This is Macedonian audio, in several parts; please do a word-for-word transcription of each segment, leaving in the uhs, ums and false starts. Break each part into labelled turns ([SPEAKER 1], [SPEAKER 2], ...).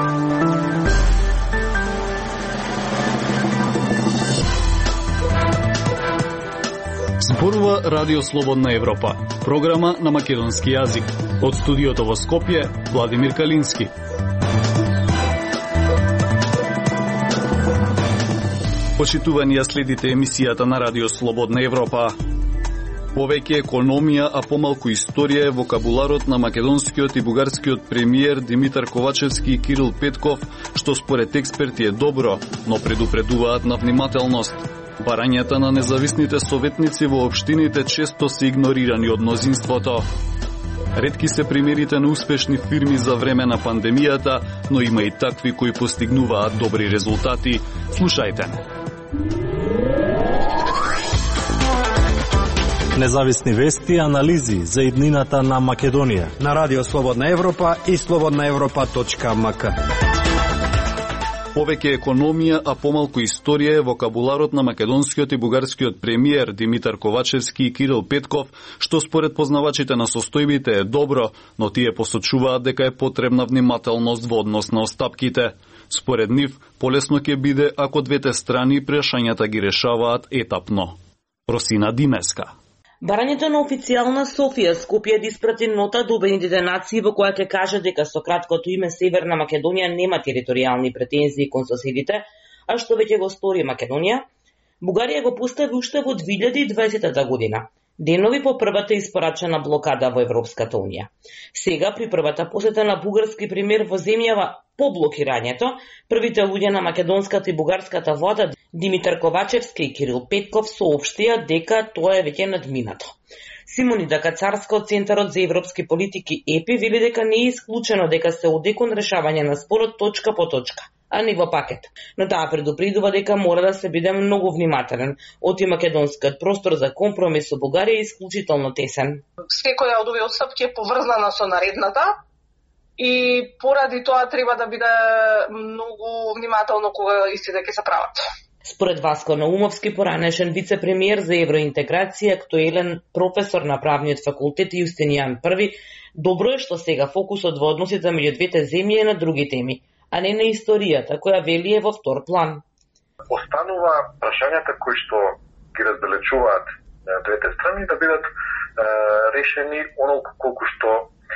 [SPEAKER 1] Зборува Радио Слободна Европа, програма на македонски јазик. Од студиото во Скопје, Владимир Калински. Почитувани ја следите емисијата на Радио Слободна Европа. Повеќе економија, а помалку историја е вокабуларот на македонскиот и бугарскиот премиер Димитар Ковачевски и Кирил Петков, што според експерти е добро, но предупредуваат на внимателност. Барањата на независните советници во општините често се игнорирани од мнозинството. Ретки се примерите на успешни фирми за време на пандемијата, но има и такви кои постигнуваат добри резултати. Слушајте.
[SPEAKER 2] Независни вести и анализи за иднината на Македонија
[SPEAKER 3] на Радио Слободна Европа и слободна европа точка ем ка.
[SPEAKER 1] Повеќе економија, а помалку историја е вокабуларот на македонскиот и бугарскиот премиер Димитар Ковачевски и Кирил Петков, што според познавачите на состојбите е добро, но тие посочуваат дека е потребна внимателност во однос на остапките. Според нив, полесно ќе биде ако двете страни прашањата ги решаваат етапно. Росина Димеска.
[SPEAKER 4] Барањето на официјална Софија Скопје да испрати нота до Обединетите нации во која ќе каже дека со краткото име Северна Македонија нема територијални претензии кон соседите, а што веќе го стори Македонија, Бугарија го постави уште во две илјади и дваесета година, денови по првата испорачена блокада во Европската унија. Сега, при првата посета на бугарски премиер во земјава по блокирањето, првите луѓе на македонската и бугарската влада Димитар Ковачевски и Кирил Петков соопштија дека тоа е веќе надминато. Симонида Кацарска од Центарот за европски политики ЕПИ вели дека не е исклучено дека се оди кон решавање на спорот точка по точка, а не во пакет. Но таа предупредува дека мора да се биде многу внимателен, оти македонскиот простор за компромис со Бугарија е исклучително тесен.
[SPEAKER 5] Секоја од овие отстапки е поврзана со наредната и поради тоа треба да биде многу внимателно кога истите ќе се прават.
[SPEAKER 4] Според Васко Наумовски, поранешен вице-премиер за евроинтеграција, актуелен професор на правниот факултет и Јустинијан Први, добро е што сега фокусот во односите меѓу двете земји е на други теми, а не на историјата, која вели е во втор план.
[SPEAKER 6] Останува прашањата кои што ги раздалечуваат двете страни да бидат е, решени онолку колку што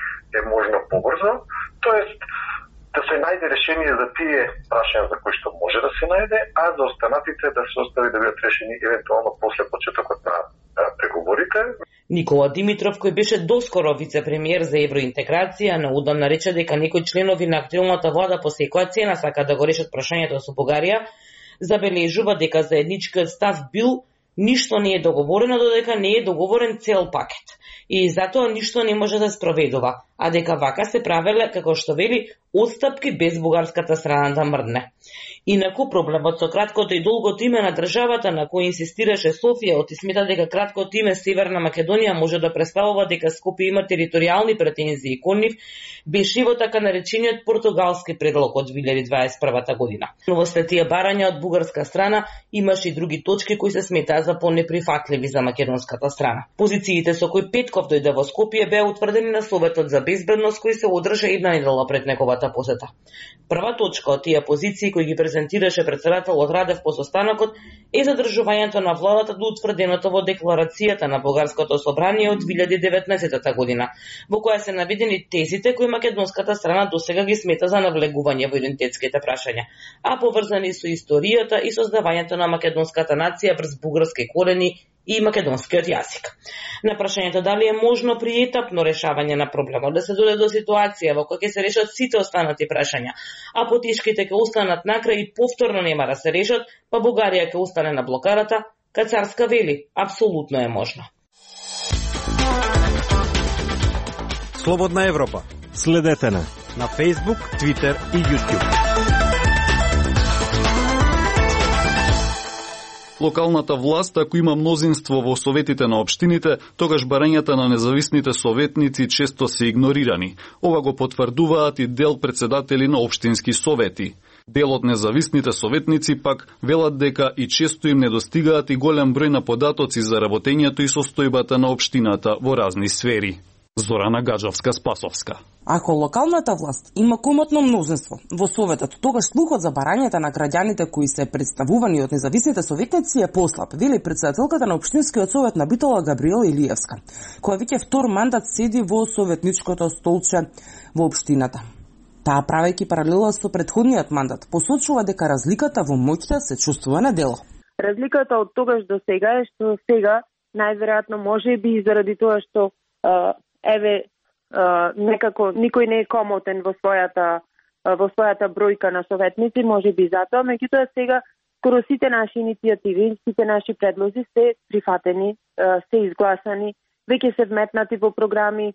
[SPEAKER 6] е можно побрзо, тоест да се најде решение за тие прашања за кои што може да се најде, а за останатите да се остави да бидат решени евентуално после почетокот на преговорите.
[SPEAKER 4] Никола Димитров, кој беше доскоро вице-премиер за евроинтеграција, наудамна рече дека некои членови на актуелната влада по секоја цена сака да го решат прашањето со Бугарија, забележува дека заедничкиот став бил ништо не е договорено додека не е договорен цел пакет. И затоа ништо не може да спроведува, а дека вака се правеле, како што вели, отстапки без бугарската страна да мрдне. Инаку проблемот со краткото и долгото име на државата на кој инсистираше Софија, оти смета дека краткото име Северна Македонија може да представува дека Скопје има територијални претензии кон нив, беше во така наречениот португалски предлог од две илјади дваесет и прва година. Но во след тие барања од бугарска страна имаше и други точки кои се сметаа за понеприфатливи за македонската страна. Позициите со кои Петков дојде во Скопје беа утврдени на Советот за безбедност кој се одржа една недела пред неговата посета. Прва точка од тие позиции кои ги презентираше претседателот Радев по состанокот е задржувањето на владата до утврденото во декларацијата на Бугарското собрание од две илјади и деветнаесета година, во која се наведени тезите кои македонската страна досега ги смета за навлегување во идентитетските прашања, а поврзани со историјата и создавањето на македонската нација врз бугарски корени и македонскиот јазик. На прашањето дали е можно при етапно решавање на проблемот да се дојде до ситуација во која ќе се решат сите останати прашања, а потешките ќе останат накрај и повторно нема да се решат, па Бугарија ќе остане на блокарата, Кацарска вели, апсолутно е можно.
[SPEAKER 3] Слободна Европа.
[SPEAKER 2] Следете на
[SPEAKER 3] на Facebook, Twitter и YouTube.
[SPEAKER 1] Локалната власт, ако има мнозинство во советите на општините, тогаш барањата на независните советници често се игнорирани. Ова го потврдуваат и дел председатели на општински совети. Дел од независните советници пак велат дека и често им недостигаат и голем број на податоци за работењето и состојбата на општината во разни сфери. Зорана Гаджовска-Спасовска.
[SPEAKER 7] Ако локалната власт има комотно мнозинство во Советот, тогаш слухот за барањата на граѓаните кои се представувани од независните советници е послаб, вели претседателката на Општинскиот совет на Битола Габриела Илиевска, која веќе втор мандат седи во советничкото столче во општината. Таа, правејќи паралела со претходниот мандат, посочува дека разликата во моќта се чувствува на дело.
[SPEAKER 8] Разликата од тогаш до сега е што сега најверојатно може би и заради тоа што а, еве Uh, некако никој не е комотен во својата uh, во својата бројка на советници, може би затоа, меѓутоа сега скоро сите наши иницијативи, сите наши предлози се прифатени, uh, се изгласани, веќе се вметнати во програми.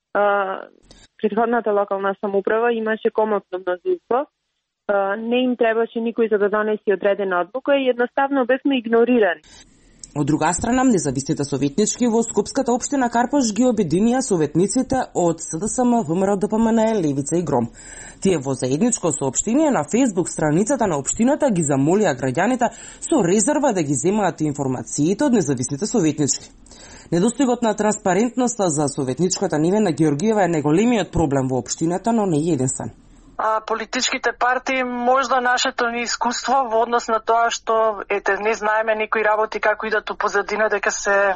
[SPEAKER 8] Uh, Претходната локална самоуправа имаше комотно мнозинство, uh, не им требаше никој за да донеси одредена одлука и едноставно бевме игнорирани.
[SPEAKER 7] Од друга страна, независните советнички во Скопската општина Карпош ги обединија советниците од СДСМ, ВМРО, ДПМН, Левица и Гром. Тие во заедничко соопштение на Facebook страницата на општината ги замолија граѓаните со резерва да ги земаат информациите од независните советнички. Недостигот на транспарентноста за советничката Невена Георгиева е најголемиот проблем во општината, но не единствен.
[SPEAKER 5] А, политичките партии, можда нашето ни искуство во однос на тоа што ете не знаеме некои работи како идат у позадина, дека се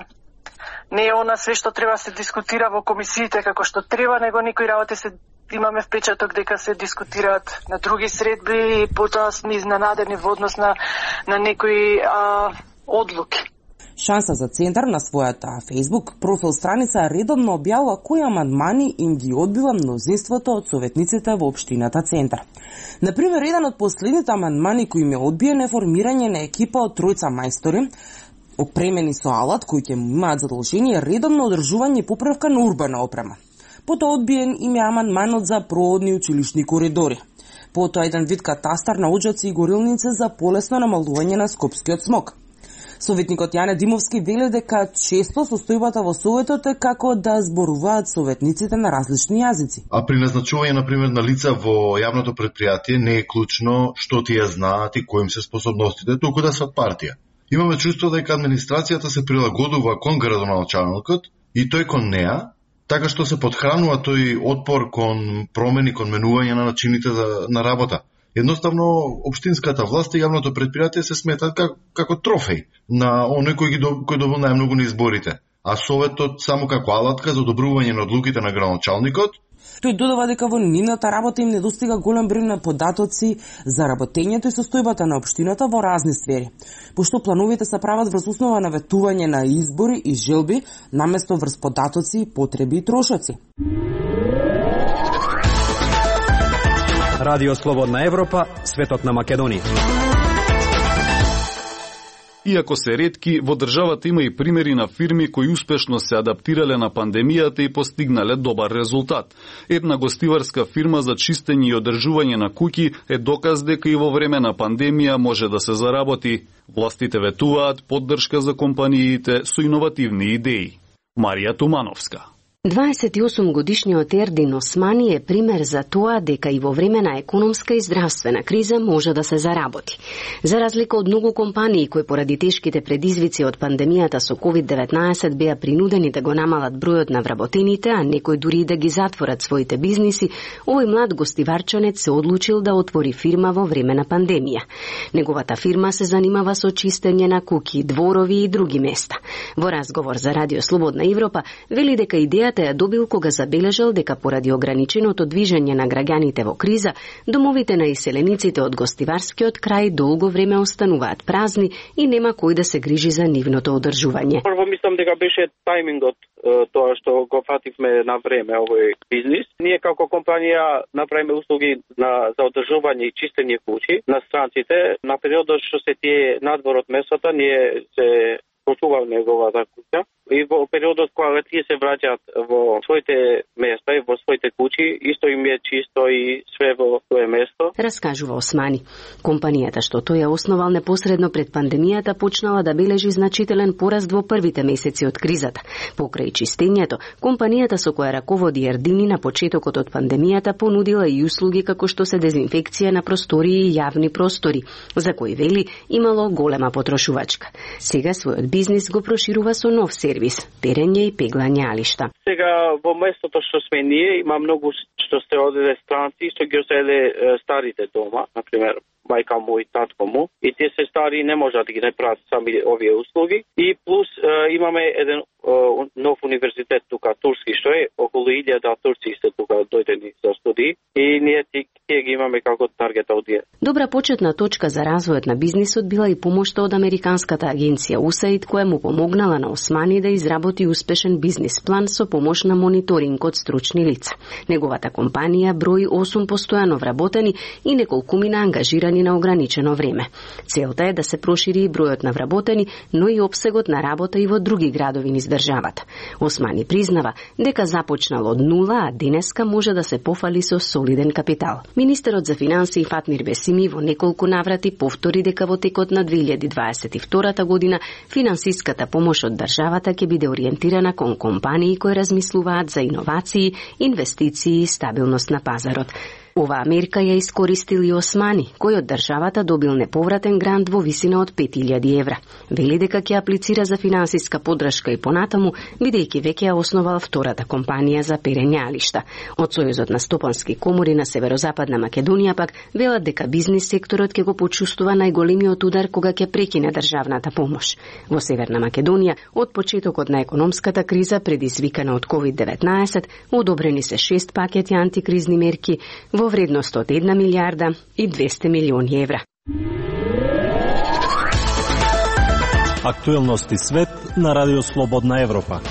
[SPEAKER 5] не е она све што треба се дискутира во комисиите како што треба, него некои работи се имаме впечаток дека се дискутираат на други средби и потоа сме изненадени во однос на на некои а, одлуки.
[SPEAKER 7] Шанса за центар на својата Facebook профил страница редовно објавува кои амандмани им ги одбива мнозинството од советниците во општината Центар. Например, еден од последните амандмани кои им е одбиен е формирање на екипа од тројца мајстори, опремени со алат, кои ќе имаат задолжение редовно одржување и поправка на урбана опрема. Потоа одбиен им е амандманот за проводни училишни коридори. Потоа еден вид катастар на оџаци и горилници за полесно намалување на скопскиот смог. Советникот Јане Димовски вели дека често состојбата во советот е како да зборуваат советниците на различни јазици.
[SPEAKER 9] А при назначување, например, на лица во јавното предпријатие не е клучно што тие знаат и кои им се способностите, туку да се од партија. Имаме чувство дека администрацијата се прилагодува кон градоначалникот и тој кон неа, така што се подхранува тој отпор кон промени, кон менување на начините за, на работа. Едноставно, општинската власт и јавното предпријатие се сметат как, како трофеј на оној кој ги кој добил најмногу на изборите, а советот само како алатка за одобрување на одлуките на градоначалникот.
[SPEAKER 7] Тој додава дека во нивната работа им недостига голем број на податоци за работењето и состојбата на општината во разни сфери, пошто плановите се прават врз основа на ветување на избори и желби, наместо врз податоци, потреби и трошоци.
[SPEAKER 3] Радио Слободна Европа, светот на Македонија.
[SPEAKER 1] Иако се ретки, во државата има и примери на фирми кои успешно се адаптирале на пандемијата и постигнале добар резултат. Една гостиварска фирма за чистење и одржување на куќи е доказ дека и во време на пандемија може да се заработи. Властите ветуваат поддршка за компаниите со иновативни идеи. Марија Тумановска.
[SPEAKER 10] дваесет и осум годишниот Ердин Османи е пример за тоа дека и во време на економска и здравствена криза може да се заработи. За разлика од многу компании кои поради тешките предизвици од пандемијата со ковид деветнаесет беа принудени да го намалат бројот на вработените, а некои дури да ги затворат своите бизниси, овој млад гостиварчанец се одлучил да отвори фирма во време на пандемија. Неговата фирма се занимава со чистење на куќи, дворови и други места. Во разговор за Радио Слободна Европа вели дека идеја ја добил кога забележал дека поради ограниченото движење на граѓаните во криза, домовите на иселениците од гостиварскиот крај долго време остануваат празни и нема кој да се грижи за нивното одржување.
[SPEAKER 11] Прво мислам дека беше тајмингот тоа што го фативме на време овој бизнис. Ние како компанија направиме услуги на за одржување и чистење куќи на странците. На периодот што се тие надвор од месото, ние се почував неговата куќа и во периодот кога тие се враќаат во своите места и во своите куќи, исто им е чисто и све во свое место.
[SPEAKER 10] Раскажува Османи. Компанијата што тој ја основал непосредно пред пандемијата почнала да бележи значителен пораст во првите месеци од кризата. Покрај чистењето, компанијата со која раководи Ердини на почетокот од пандемијата понудила и услуги како што се дезинфекција на простории и јавни простори, за кои вели имало голема потрошувачка. Сега својот бизнис го проширува со нов сервис сервис, перење и пеглање алишта.
[SPEAKER 11] Сега во местото што сме ние има многу што се оделе странци, што ги оселе старите дома, на пример мајка му и татко му, и тие се стари не можат да ги направат сами овие услуги. И плюс е, имаме еден е, нов универзитет тука турски што е околу илјада турци се тука дојдени за студии и ние тие ги имаме како таргет аудиенс.
[SPEAKER 10] Добра почетна точка за развојот на бизнисот била и помошта од американската агенција ю ес ей ай ди која му помогнала на Османи да изработи успешен бизнис план со помош на мониторинг од стручни лица. Неговата компанија брои осум постојано вработени и неколкумина ангажирани на ограничено време. Целта е да се прошири и бројот на вработени, но и опсегот на работа и во други градови низ државата. Османи признава дека започнал од нула, а денеска може да се пофали со солиден капитал. Министерот за финансии Фатмир Бесими во неколку наврати повтори дека во текот на две илјади дваесет и втора година финансиската помош од државата ќе биде ориентирана кон компании кои размислуваат за иновации, инвестиции и стабилност на пазарот. Оваа мерка ја искористил и Османи, кој од државата добил неповратен грант во висина од пет илјади евра. Вели дека ќе аплицира за финансиска поддршка и понатаму, бидејќи веќе ја основал втората компанија за перење алишта. Од Сојузот на стопански комори на Северозападна Македонија пак велат дека бизнис секторот ќе го почувствува најголемиот удар кога ќе прекине државната помош. Во Северна Македонија, од почетокот на економската криза предизвикана од ковид деветнаесет, одобрени се шест пакети антикризни мерки во вредност од една милијарда и двесте милиони евра.
[SPEAKER 2] Актуелности свет на Радио Слободна Европа.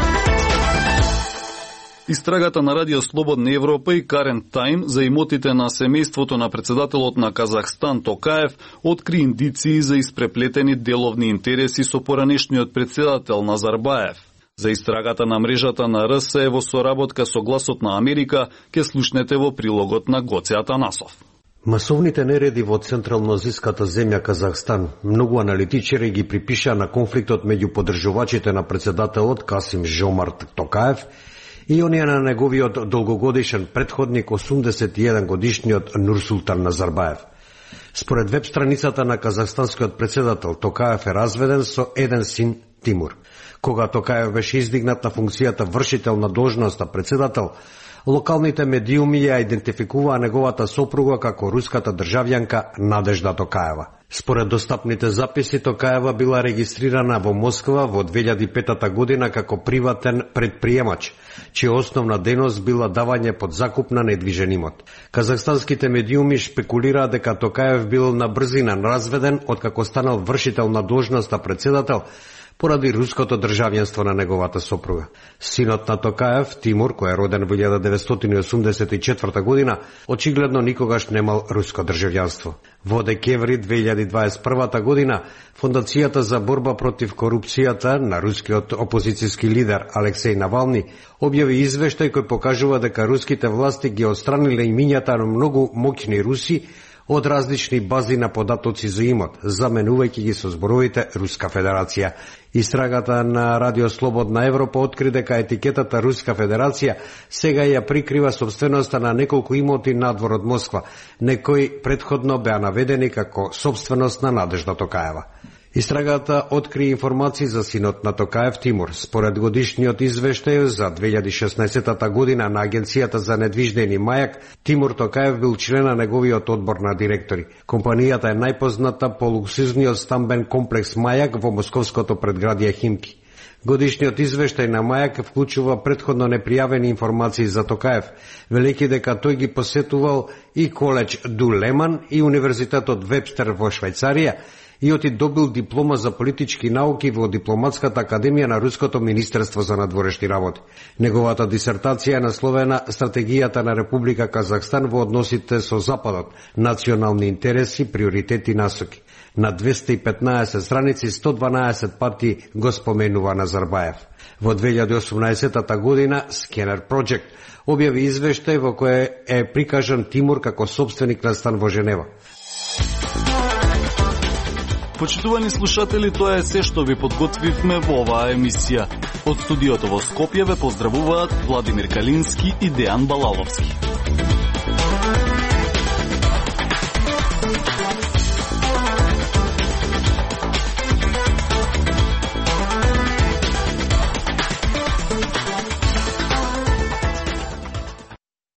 [SPEAKER 1] Истрагата на Радио Слободна Европа и Current Time за имотите на семејството на председателот на Казахстан Токаев откри индиции за испреплетени деловни интереси со поранешниот председател Назарбаев. За истрагата на мрежата на РС во соработка со Гласот на Америка ќе слушнете во прилогот на Гоце Атанасов.
[SPEAKER 3] Масовните нереди во централноазиската земја Казахстан многу аналитичари ги припиша на конфликтот меѓу поддржувачите на председателот Касим Жомарт Токаев и оние на неговиот долгогодишен претходник осумдесет и еден годишниот Нурсултан Назарбаев. Според веб страницата на казахстанскиот председател Токаев е разведен со еден син Тимур. Кога Токаев беше издигнат на функцијата вршител на должноста председател, локалните медиуми ја идентификуваа неговата сопруга како руската државјанка Надежда Токаева. Според достапните записи, Токаева била регистрирана во Москва во две илјади и пета година како приватен предприемач, чија основна дејност била давање под закуп на недвижен имот. Казахстанските медиуми шпекулираа дека Токаев бил на брзина разведен откако станал вршител на должноста председател поради руското државјанство на неговата сопруга. Синот на Токаев, Тимур, кој е роден во илјада деветстотини и осумдесет и четврта година, очигледно никогаш немал руско државјанство. Во декември две илјади дваесет и прва година, Фондацијата за борба против корупцијата на рускиот опозицијски лидер Алексеј Навални објави извештај кој покажува дека руските власти ги отстраниле имињата на многу моќни руси од различни бази на податоци за имот, заменувајќи ги со зборовите Руска Федерација. Истрагата на Радио Слободна Европа откри дека етикетата Руска Федерација сега ја прикрива собственоста на неколку имоти надвор од Москва, некои предходно беа наведени како собственост на Надежда Токаева. Истрагата откри информации за синот на Токаев Тимур. Според годишниот извештај за две илјади и шеснаесета година на Агенцијата за недвиждени Мајак, Тимур Токаев бил член на неговиот одбор на директори. Компанијата е најпозната по луксузниот стамбен комплекс Мајак во московското предградие Химки. Годишниот извештај на Мајак вклучува претходно непријавени информации за Токаев, велики дека тој ги посетувал и коледж Ду Леман и Универзитетот Вебстер во Швајцарија, и оти добил диплома за политички науки во Дипломатската академија на Руското министерство за надворешни работи. Неговата дисертација е насловена Стратегијата на Република Казахстан во односите со Западот, национални интереси, приоритети и насоки. На двесте и петнаесет страници, сто дванаесет пати го споменува Назарбаев. Во две илјади и осумнаесета година Scanner Project објави извештај во кој е прикажан Тимур како собственик на стан во Женева.
[SPEAKER 1] Почитувани слушатели, тоа е се што ви подготвивме во оваа емисија. Од студиото во Скопје ве поздравуваат Владимир Калински и Дејан Балаловски.